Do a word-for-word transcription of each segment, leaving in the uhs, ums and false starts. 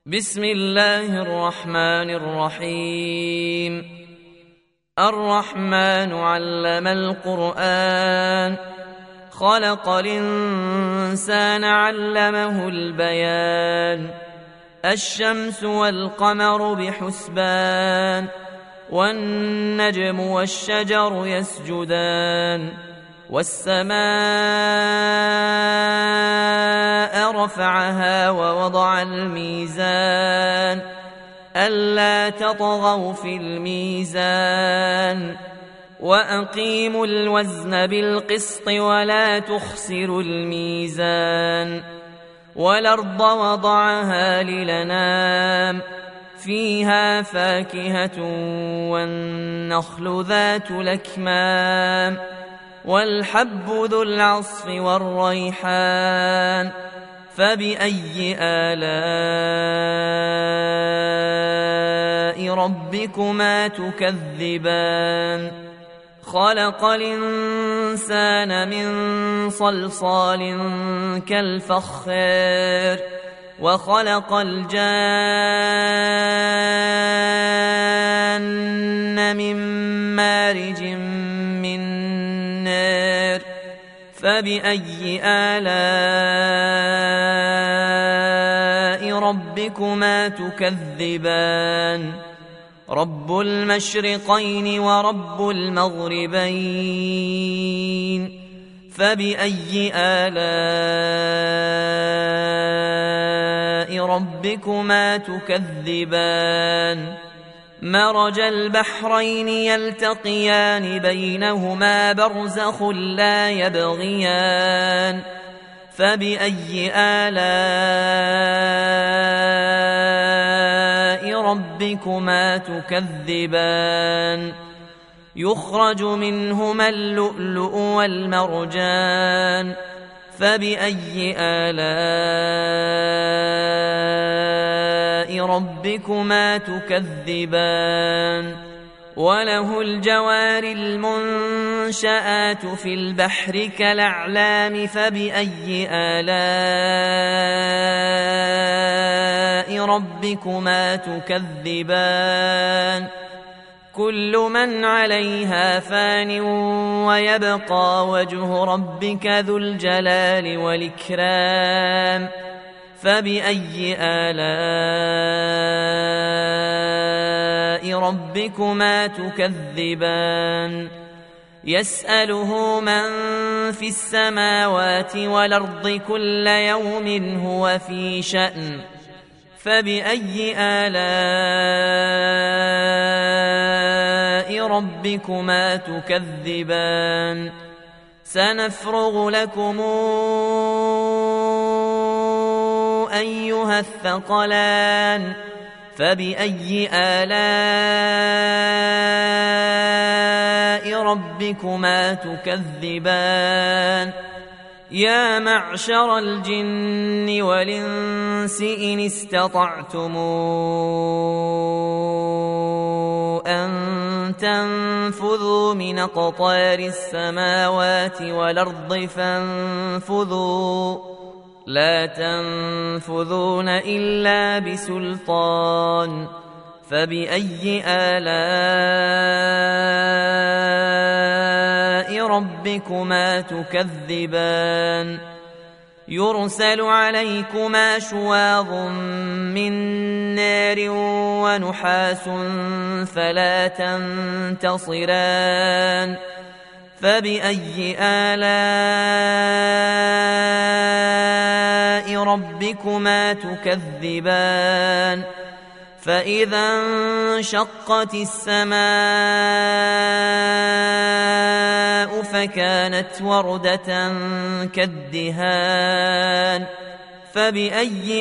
بسم الله الرحمن الرحيم. الرحمن علم القرآن، خلق الإنسان علمه البيان. الشمس والقمر بحسبان، والنجم والشجر يسجدان. والسماء رفعها ووضع الميزان، ألا تطغوا في الميزان. وأقيموا الوزن بالقسط ولا تخسروا الميزان. والأرض وضعها للأنام، فيها فاكهة والنخل ذات الأكمام، والحب ذو العصف والريحان. فبأي آلاء ربكما تكذبان؟ خلق الإنسان من صلصال كالفخار، وخلق الجان من مارج من نار. فبأي آلاء ربكما تكذبان؟ رب المشرقين ورب المغربين. فبأي آلاء ربكما تكذبان؟ مرج البحرين يلتقيان، بينهما برزخ لا يبغيان. فبأي آلاء ربكما تكذبان؟ يخرج منهما اللؤلؤ والمرجان. فبأي آلاء ربكما تكذبان؟ وله الجوار المنشآت في البحر كالأعلام. فبأي آلاء ربكما تكذبان؟ كل من عليها فان، ويبقى وجه ربك ذو الجلال والإكرام. فبأي آلاء ربكما تكذبان؟ يسأله من في السماوات والأرض، كل يوم هو في شأن. فبأي آلاء ربكما تكذبان؟ سنفرغ لكم أيها الثقلان. فبأي آلاء ربكما تكذبان؟ يا معشر الجن والإنس إن استطعتم أن تنفذوا من أقطار السماوات والأرض فانفذوا، لا تنفذون إلا بسلطان. فبأي آلاء ربكما تكذبان؟ يرسل عليكما شواظ من نار ونحاس فلا تنتصران. فبأي آلاء ربكما تكذبان؟ فإذا انشقت السماء فكانت وردة كالدهان. فبأي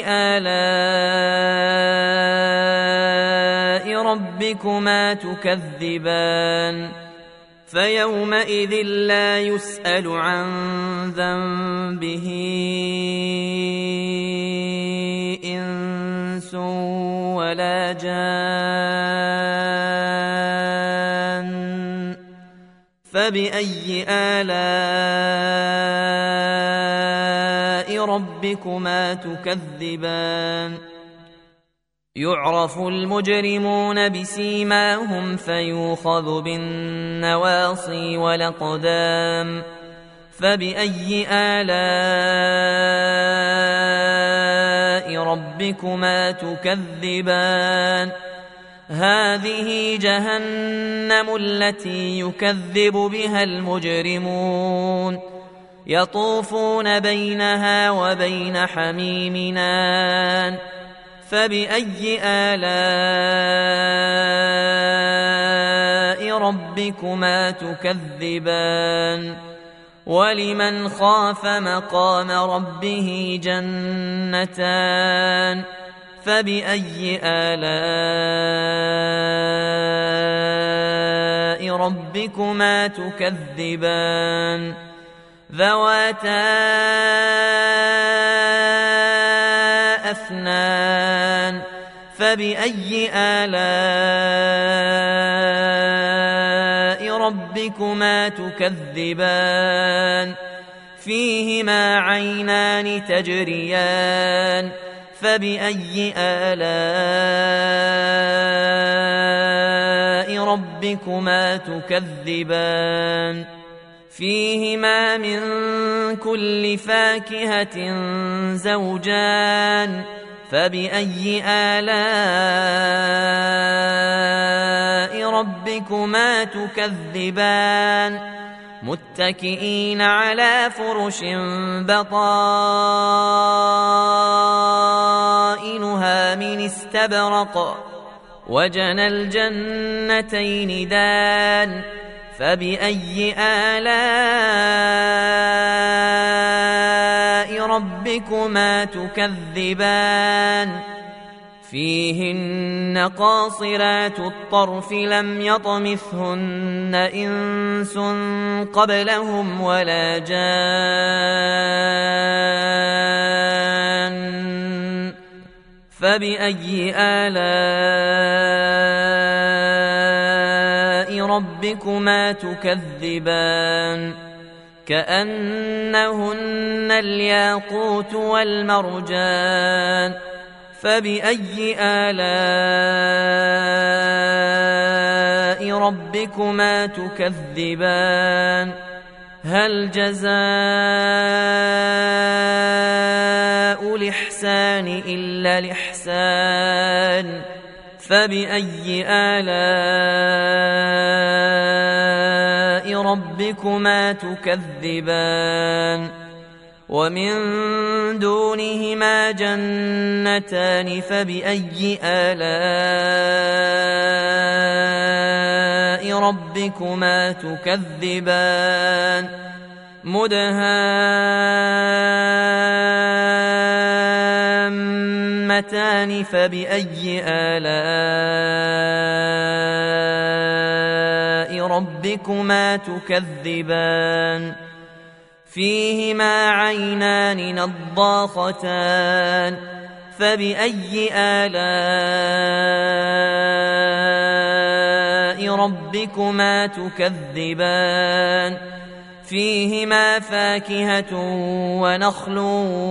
آلاء ربكما تكذبان؟ فيومئذ لا يسأل عن ذنبه إنس ولا جان. فبأي آلاء ربكما تكذبان يعرف المجرمون بسيماهم فيوخذ بالنواصي والأقدام فبأي آلاء ربكما تكذبان هذه جهنم التي يكذب بها المجرمون يطوفون بينها وبين حميم آن فبأي آلاء ربكما تكذبان ولمن خاف مقام ربه جنتان فبأي آلاء ربكما تكذبان ذواتا أفنان فبأي آلاء ربكما تكذبان فيهما عينان تجريان فبأي آلاء ربكما تكذبان فيهما من كل فاكهة زوجان فبأي آلاء ربكما تكذبان متكئين على فرش بطائنها من استبرق وجنى الجنتين دان فبأي آلاء ربكما تكذبان فيهن قاصرات الطرف لم يطمثهن إنس قبلهم ولا جان فبأي آلاء ربكما تكذبان كأنهن الياقوت والمرجان فبأي آلاء ربكما تكذبان هل جزاء الإحسان إلا الإحسان فبأي آلاء ربكما تكذبان ومن دونهما جنتان فبأي آلاء ربكما تكذبان مدهامتان فبأي آلاء ربكما تكذبان فيهما عينان نضاختان فبأي آلاء ربكما تكذبان فيهما فاكهة ونخل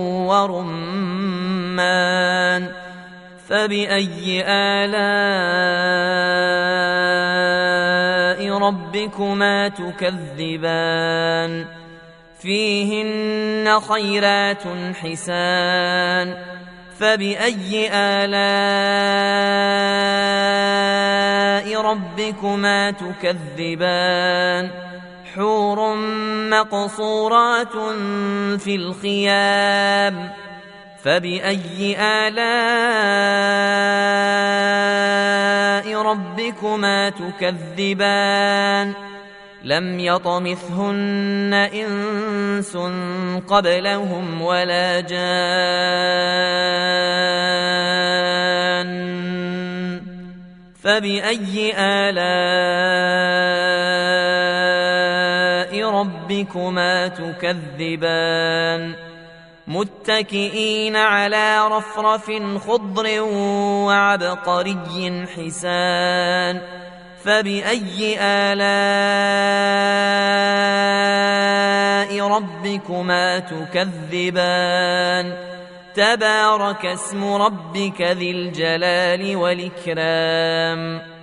ورمان فبأي آلاء ربكما تكذبان فيهن خيرات حسان فبأي آلاء ربكما تكذبان حور مقصورات في الخيام فبأي آلاء ربكما تكذبان لم يطمثهن إنس قبلهم ولا جان فبأي آلاء ربكما تكذبان متكئين على رفرف خضر وعبقري حسان فبأي آلاء ربكما تكذبان تبارك اسم ربك ذي الجلال والإكرام